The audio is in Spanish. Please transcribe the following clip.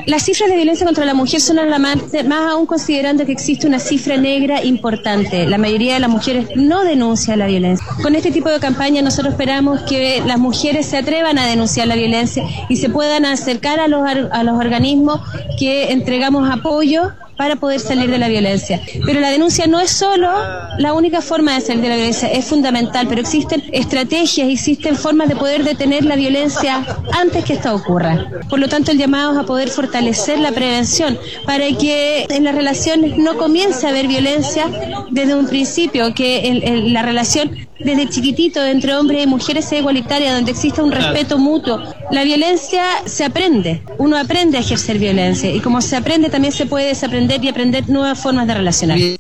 Las cifras de violencia contra la mujer son alarmantes, más aún considerando que existe una cifra negra importante. La mayoría de las mujeres no denuncian la violencia. Con este tipo de campaña nosotros esperamos que las mujeres se atrevan a denunciar la violencia y se puedan acercar a los organismos que entregamos apoyo para poder salir de la violencia. Pero la denuncia no es solo la única forma de salir de la violencia, es fundamental, pero existen estrategias, existen formas de poder detener la violencia antes que esta ocurra. Por lo tanto, el llamado es a poder fortalecer la prevención para que en las relaciones no comience a haber violencia desde un principio, que la relación desde chiquitito entre hombres y mujeres sea igualitaria, donde exista un respeto mutuo. La violencia se aprende, uno aprende a ejercer violencia y como se aprende también se puede desaprender y aprender nuevas formas de relacionar.